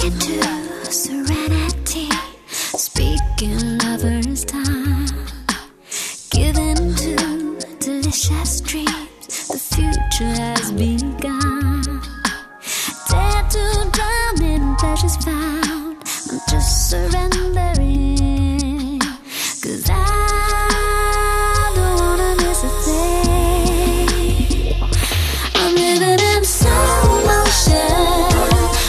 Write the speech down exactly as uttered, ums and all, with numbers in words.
into serenity, speaking lovers' time, giving into delicious dreams. The future has begun. Dare to drown in pleasures found, and just surrender